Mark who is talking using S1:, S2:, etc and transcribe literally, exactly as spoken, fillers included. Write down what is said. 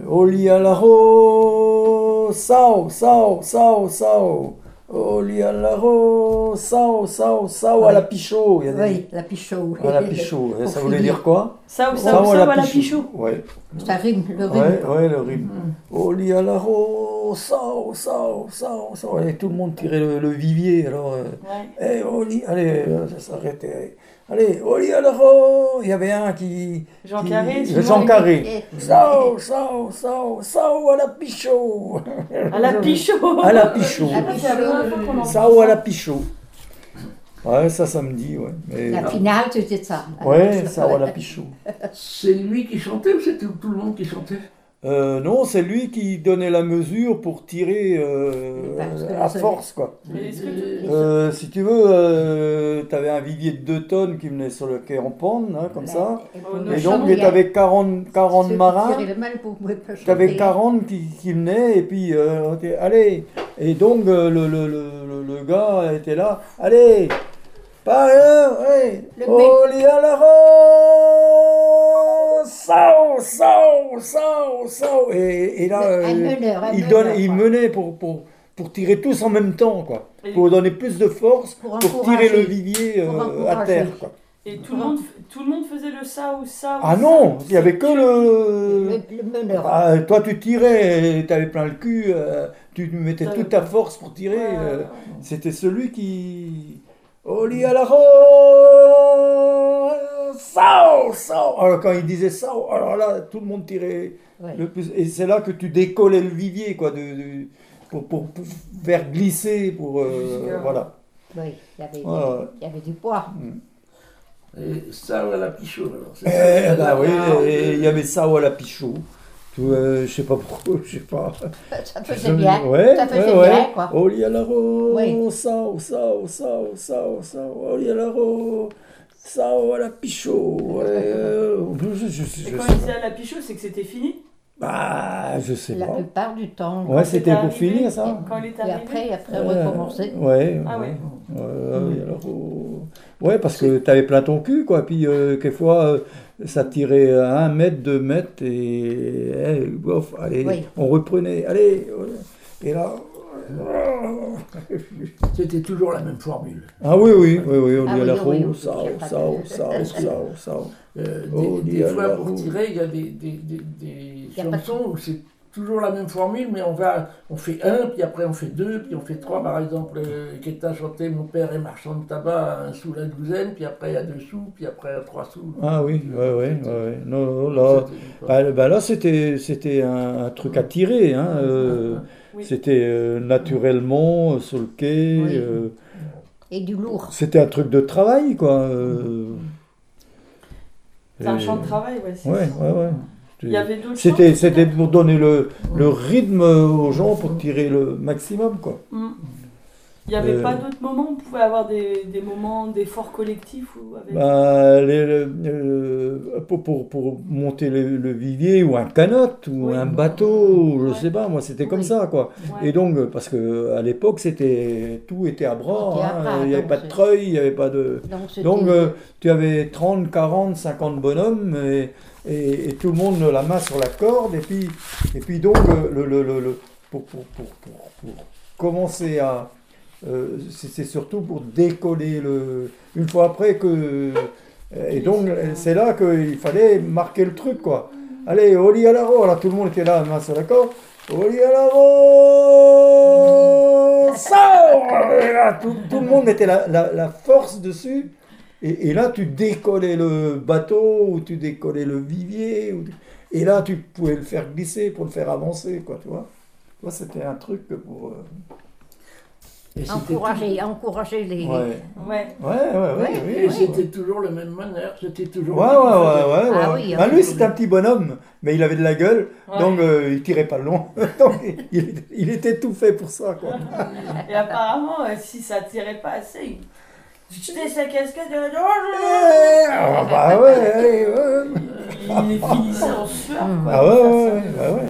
S1: Oli à l'arroz, sao, sao, sao, sao. Oli à l'arroz, sao, sao, sao à la pichot. Il y a des-
S2: Oui, la pichot.
S1: À la pichot.
S2: Pour
S1: Ça voulait
S2: finir.
S1: dire quoi?
S3: Ça ou ça
S1: Sao
S3: ou ça ou à la pichou.
S1: Ouais.
S2: Ça rime, le rime.
S1: Ouais, ouais, le rime. Oli à l'arroz, sao, sao, sao, sao. Et tout le monde tirait le, le vivier. Alors, euh,
S3: Ouais.
S1: eh, Oli, allez, euh, ça s'arrêtait. Allez, Oli à l'arroz. Il y avait un qui.
S3: Jean
S1: qui-
S3: Carré,
S1: Jean
S3: Simon.
S1: Carré. Sao, sao, sao, sao à la pichot.
S3: À la pichot.
S1: À la pichot.
S2: La
S3: C'est la première fois qu'on entend
S1: Sao à la pichot. Ouais, ça, ça me dit, ouais. Mais...
S2: La finale, c'était ça.
S1: Ouais, sao à la pichot.
S4: C'est lui qui chantait ou c'était tout le monde qui chantait?
S1: Euh, non, c'est lui qui donnait la mesure pour tirer euh,
S2: Parce que
S1: à
S2: le
S1: force, quoi.
S3: Mais est-ce que tu-
S1: Euh, si tu veux, euh, tu avais un vivier de deux tonnes qui venait sur le quai en pente, hein, comme ça.
S3: Oh,
S1: Et
S3: non,
S1: donc, tu avais quarante, quarante marins. Tu avais quarante qui, qui venaient, et puis, euh, on était, allez. Et donc, euh, le, le, le, le, le gars était là, allez, par là, ouais,
S2: Le
S1: Oli à l'arroz, sao, sao, sao, sao. Et, et là,
S2: Un
S1: euh,
S2: meneur, un
S1: il,
S2: meneur,
S1: donne, il
S2: quoi.
S1: menait pour, pour, pour tirer tous en même temps, quoi.
S3: Et-
S1: Pour donner plus de force,
S2: Pour
S1: pour,
S2: encourager.
S1: tirer le vivier
S2: Pour
S1: euh, à
S2: encourager.
S1: terre, quoi.
S3: Et tout le monde, tout le monde faisait le ça ou ça ou
S1: Ah
S3: ça.
S1: non, il n'y avait que le...
S2: Le, le meneur.
S1: Ah, toi, tu tirais, tu avais plein le cul, euh, tu mettais
S3: T'avais-
S1: toute ta force pour tirer.
S3: Ouais, ouais,
S1: euh,
S3: ouais.
S1: C'était celui qui. Oli à l'arroz, sao, sao. Alors quand il disait sao, alors là, tout le monde tirait
S2: Ouais.
S1: le plus. Et c'est là que tu décollais le vivier, quoi, de, de- pour, pour, pour faire glisser, pour. euh,
S3: Jusqu'à-
S1: voilà.
S2: Oui, il y avait,
S1: Ouais, ouais.
S2: il y avait du poids.
S4: Et ça à la pichot alors. c'est
S1: Eh
S4: ça.
S1: ben oui,
S4: Ah,
S1: et il y avait sao à la pichot. Tout, euh, je sais pas pourquoi, je sais pas.
S2: Ça faisait bien.
S1: Ouais,
S2: ça faisait
S1: ouais,
S2: bien,
S1: ouais.
S2: quoi.
S1: Oli à l'arroz,
S2: Oui.
S1: sao, sao, sao, sao, sao, oli à l'arroz, sao à la pichot. Ouais, euh, je, je, je,
S3: Et
S1: je
S3: quand
S1: sais
S3: il
S1: pas.
S3: disait à la pichot, c'est que c'était fini.
S1: Bah, je sais
S2: La
S1: pas.
S2: plupart du temps.
S1: Ouais, c'était pour
S3: arrivé,
S1: finir ça.
S3: Quand il est
S2: Et
S3: arrivé.
S2: après, après
S1: Euh,
S2: recommencer.
S1: Ouais,
S3: Ah
S1: ouais.
S3: ouais.
S1: Ouais, oli à l'arroz. Ouais, parce que t'avais plein ton cul, quoi. Puis, euh, quelquefois, euh, ça tirait à un mètre, deux mètres, et, eh, bof, allez,
S2: Oui.
S1: on reprenait, allez, et là.
S4: C'était toujours la même formule.
S1: Ah oui, oui, oui, oui, on
S2: Ah
S1: dit à
S2: oui,
S1: la
S2: oui, oui,
S1: roue,
S2: oui,
S1: ça,
S2: il y a pas
S1: ça,
S2: de-
S1: ça, ça, ça.
S4: Euh,
S1: Oh,
S4: des
S1: dis
S4: des
S1: à
S4: fois
S1: la
S4: pour
S1: roue.
S4: tirer, il y a des, des, des, des
S2: Y a pas de-
S4: chansons où c'est toujours la même formule, mais on va, on fait un, puis après on fait deux, puis on fait trois. Par exemple, euh, Keta chantait Mon père est marchand de tabac, un sou la douzaine, puis après il y a deux sous, puis après trois sous.
S1: Ah oui, ouais, ouais, ouais, ouais. Non, non, là, bah, bah là c'était, c'était un, un truc à tirer, hein. euh,
S3: Oui.
S1: C'était euh, naturellement euh, sur le quai.
S2: Oui.
S1: euh,
S2: Et du lourd.
S1: c'était un truc de travail, quoi. euh,
S3: C'est un
S1: et-
S3: champ de travail, ouais. c'est
S1: Ouais,
S3: ça.
S1: ouais, ouais.
S3: Il y avait d'autres
S1: C'était,
S3: chants
S1: c'était pour donner le, le rythme aux gens, pour tirer le maximum, quoi.
S3: Mm. Il n'y avait
S1: Euh,
S3: pas d'autres moments où on pouvait avoir des, des moments d'effort collectif ou avec...
S1: Bah, les- le- euh, pour, pour, pour monter le, le vivier ou un canot ou
S3: Oui.
S1: un bateau, je
S3: Ouais.
S1: sais pas, moi c'était comme
S2: Oui.
S1: ça, quoi.
S3: Ouais.
S1: Et donc, euh, parce que à l'époque, c'était tout était à bras,
S2: Tout était à
S1: hein,
S2: bras,
S1: il n'y avait
S2: donc
S1: pas de
S2: c'est-
S1: treuil, il n'y avait pas de.
S2: Donc, c'était-
S1: Donc, euh, tu avais trente, quarante, cinquante bonhommes et, et, et tout le monde la main sur la corde, et puis, et puis donc, euh, le, le, le, le- pour, pour, pour, pour, pour commencer à. euh, c'est c'est surtout pour décoller le. Une fois après que. Et donc, c'est là qu'il fallait marquer le truc, quoi. Allez, Oli à l'arroz, alors tout le monde était là, main sur la corde. Oli à l'arroz, ça, et là, tout, tout le monde mettait la, la, la force dessus. Et, et là, tu décollais le bateau, ou tu décollais le vivier, ou- et là, tu pouvais le faire glisser pour le faire avancer, quoi, tu vois. Tu vois, c'était un truc pour. euh,
S4: Et c'était
S2: Encourager, encourager les.
S1: Ouais,
S3: Ouais.
S1: ouais, ouais, ouais,
S2: Ouais,
S1: oui,
S4: Et
S1: oui.
S4: c'était toujours le même manère, c'était toujours.
S1: Ouais, ouais,
S4: lui qui
S1: ouais,
S4: faisait.
S1: ouais, ouais.
S2: Ah oui,
S1: Bah,
S2: hein.
S1: lui, c'était un petit bonhomme, mais il avait de la gueule,
S3: Ouais.
S1: donc euh, il tirait pas loin. Donc, il, il était tout fait pour ça, quoi.
S3: Et apparemment, euh, si ça tirait pas assez, il jetait sa casquette et
S1: Ah, bah ouais, ouais, ouais.
S3: il les finissait en sueur. quoi,
S1: Ah ouais,
S3: de faire
S1: ouais,
S3: ça.
S1: ouais, bah ouais.